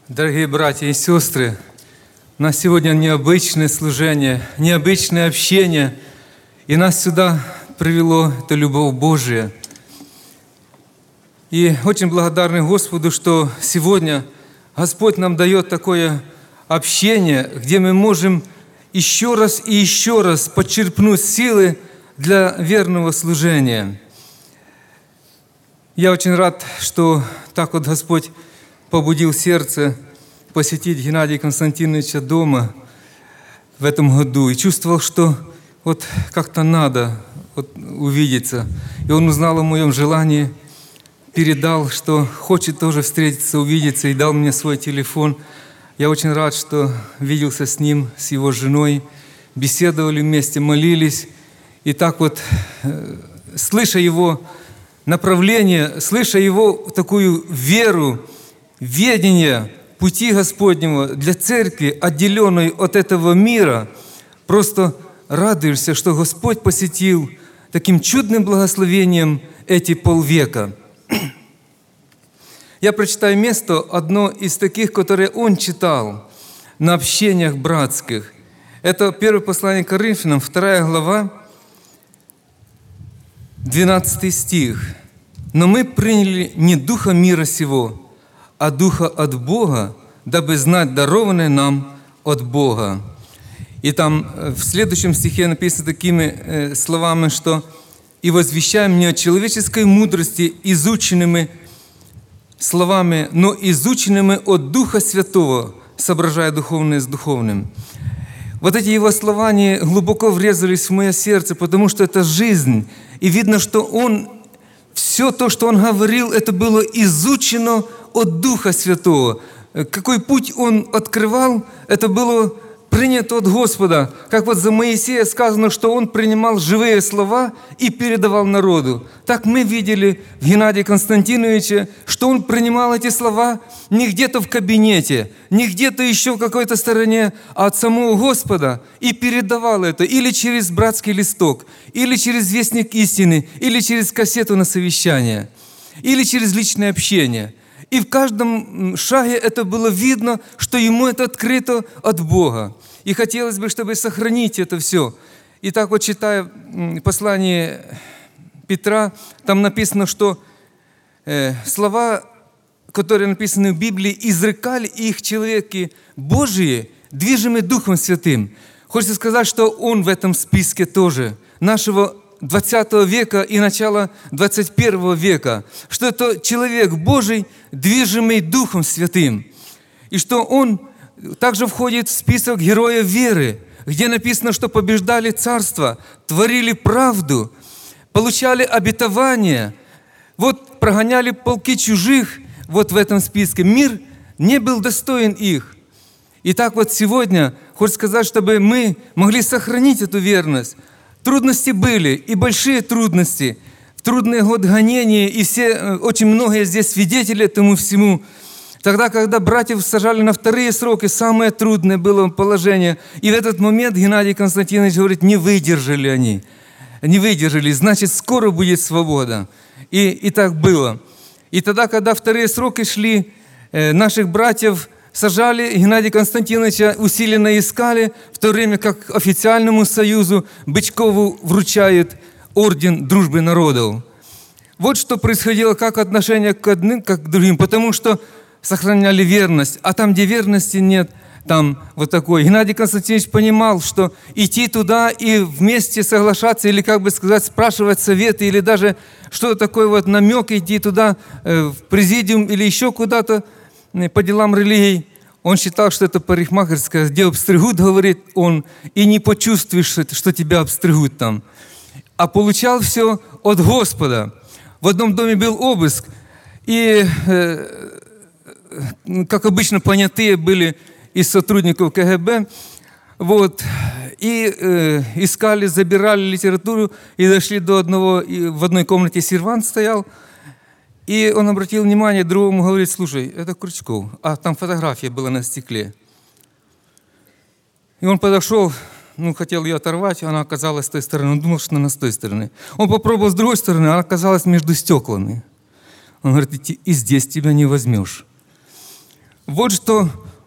Дорогие братья и сестры, у нас сегодня необычное служение, необычное общение, и нас сюда привело это любовь Божия. И очень благодарны Господу, что сегодня Господь нам дает такое общение, где мы можем еще раз и еще раз подчерпнуть силы для верного служения. Я очень рад, что так вот Господь побудил сердце посетить Геннадия Константиновича дома в этом году. И чувствовал, что вот как-то надо увидеться. И он узнал о моем желании, передал, что хочет тоже встретиться, увидеться, и дал мне свой телефон. Я очень рад, что виделся с ним, с его женой, беседовали вместе, молились. И так вот, слыша его направление, слыша его такую веру, ведение пути Господнего для церкви, отделенной от этого мира, просто радуешься, что Господь посетил таким чудным благословением эти полвека. Я прочитаю место, одно из таких, которое он читал на общениях братских. Это первое послание к Коринфянам, 2 глава, 12 стих. «Но мы приняли не духа мира сего, а духа от Бога, дабы знать дарованное нам от Бога». И там в следующем стихе написано такими словами, что «И возвещаем не от человеческой мудрости изученными словами, но изученными от Духа Святого, соображая духовное с духовным». Вот эти его слова, они глубоко врезались в мое сердце, потому что это жизнь. И видно, что он, все то, что он говорил, это было изучено от Духа Святого. Какой путь он открывал, это было принято от Господа. Как вот за Моисея сказано, что он принимал живые слова и передавал народу. Так мы видели в Геннадии Константиновиче, что он принимал эти слова не где-то в кабинете, не где-то еще в какой-то стороне, а от самого Господа, и передавал это или через братский листок, или через вестник истины, или через кассету на совещание, или через личное общение. И в каждом шаге это было видно, что ему это открыто от Бога. И хотелось бы, чтобы сохранить это все. И так вот, читая послание Петра, там написано, что слова, которые написаны в Библии, изрекали их человеки Божии, движимые Духом Святым. Хочется сказать, что он в этом списке тоже, нашего 20 века и начала 21 века, что это человек Божий, движимый Духом Святым, и что он также входит в список героев веры, где написано, что побеждали царство, творили правду, получали обетование, вот прогоняли полки чужих, вот в этом списке. Мир не был достоин их. И так вот сегодня, хочется сказать, чтобы мы могли сохранить эту верность. Трудности были, и большие трудности. В трудные годы гонения, и все, очень многие здесь свидетели этому всему. Тогда, когда братьев сажали на вторые сроки, самое трудное было положение. И в этот момент Геннадий Константинович говорит, не выдержали они. Не выдержали, значит, скоро будет свобода. И так было. И тогда, когда вторые сроки шли, наших братьев сажали, Геннадия Константиновича усиленно искали, в то время как официальному союзу Бычкову вручают орден дружбы народов. Вот что происходило, как отношение к одним, как к другим, потому что сохраняли верность, а там, где верности нет, там вот такой. Геннадий Константинович понимал, что идти туда и вместе соглашаться, или, как бы сказать, спрашивать советы, или даже что-то такое вот намек идти туда в президиум или еще куда-то, по делам религии, он считал, что это парикмахерская, где обстригут, говорит он, и не почувствуешь, что тебя обстригут там. А получал все от Господа. В одном доме был обыск, и, как обычно, понятые были из сотрудников КГБ, вот, и искали, забирали литературу, и дошли до одного, и в одной комнате сервант стоял. И он обратил внимание, другому говорит, слушай, это Крючков, а там фотография была на стекле. И он подошел, хотел ее оторвать, она оказалась с той стороны, он думал, что она с той стороны. Он попробовал с другой стороны, она оказалась между стеклами. Он говорит, и здесь тебя не возьмешь. вот что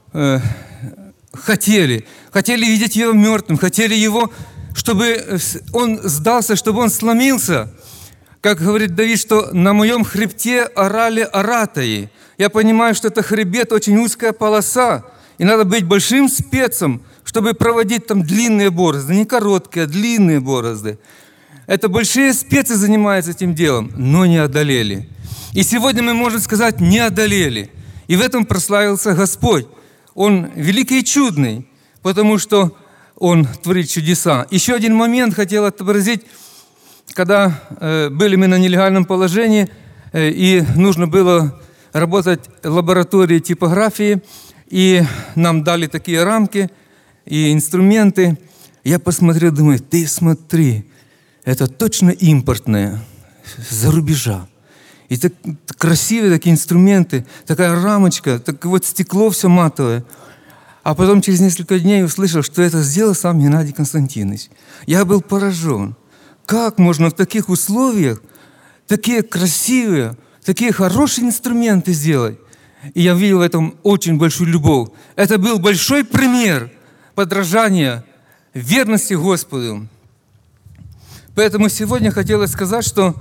хотели. Хотели видеть его мертвым, хотели его, чтобы он сдался, чтобы он сломился. Как говорит Давид, что на моем хребте орали оратаи. Я понимаю, что это хребет, очень узкая полоса, и надо быть большим спецом, чтобы проводить там длинные борозды, не короткие, а длинные борозды. Это большие спецы занимаются этим делом, но не одолели. И сегодня мы можем сказать, не одолели. И в этом прославился Господь. Он великий и чудный, потому что Он творит чудеса. Еще один момент хотел отобразить, когда были мы на нелегальном положении, и нужно было работать в лаборатории типографии, и нам дали такие рамки и инструменты. Я посмотрел, думаю, ты смотри, это точно импортное, за рубежа. И так красивые такие инструменты, такая рамочка, так вот стекло все матовое. А потом через несколько дней услышал, что это сделал сам Геннадий Константинович. Я был поражен. Как можно в таких условиях такие красивые, такие хорошие инструменты сделать? И я видел в этом очень большую любовь. Это был большой пример подражания верности Господу. Поэтому сегодня хотелось сказать, что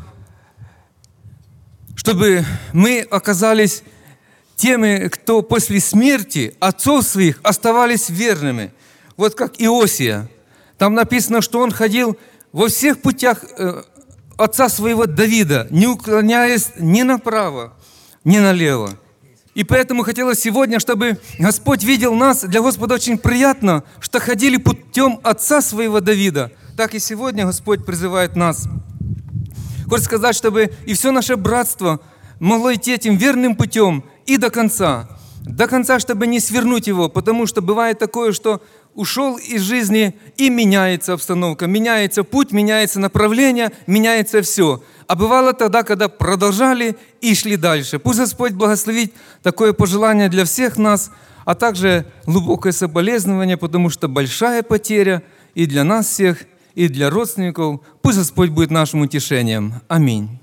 чтобы мы оказались теми, кто после смерти отцов своих оставались верными. Вот как Иосия. Там написано, что он ходил во всех путях отца своего Давида, не уклоняясь ни направо, ни налево. И поэтому хотелось сегодня, чтобы Господь видел нас. Для Господа очень приятно, что ходили путем отца своего Давида. Так и сегодня Господь призывает нас. Хочет сказать, чтобы и все наше братство могло идти этим верным путем и до конца. До конца, чтобы не свернуть его, потому что бывает такое, что ушел из жизни и меняется обстановка, меняется путь, меняется направление, меняется все. А бывало тогда, когда продолжали и шли дальше. Пусть Господь благословит такое пожелание для всех нас, а также глубокое соболезнование, потому что большая потеря и для нас всех, и для родственников. Пусть Господь будет нашим утешением. Аминь.